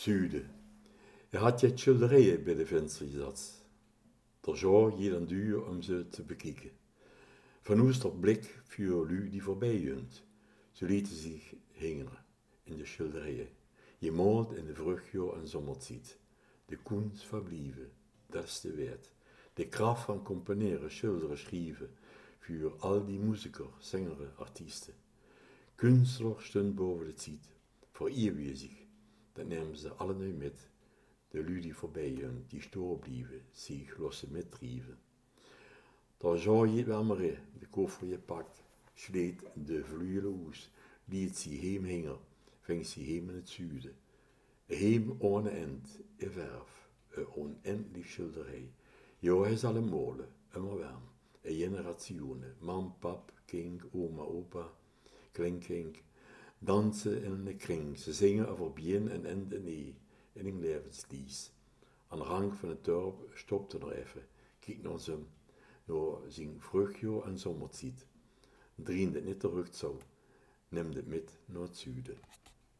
Zuiden. Had je schilderijen bij de venster gezet. Er zou je dan duur om ze te bekijken. Van oester blik vuur lu die voorbij junt. Ze lieten zich hingeren in de schilderijen. Je maalt in de vruchtjaar en zomertijd. De kunst verblieven, dat is de wet. De kracht van componeren, schilderen, schrijven. Voor al die muziker, zangeren, artiesten. Kunstler stond boven de tijd. Voor zich. Dat nemen ze alle nu met. De lui die voorbij junt, die stoor blieven, zich lossen metdrieven. Daar zou je het wel maar in, de koffer je pakt, sleet de vluilen hoes, liet ze heem hingen, ving ze heem in het zuiden. Heem ohne end, in verf, een onendlich schilderij. Jo, hij zal een molen, immer warm, een generationen, mam, pap, kind, oma, opa, klink, dansen in een kring, ze zingen over begin en eind en nee, in een levenslies. Aan de rang van het dorp stopte er even, kijk naar zijn zijn vruchtjaar en zomertijd. Driende het niet terug zou, neem het met naar het zuiden.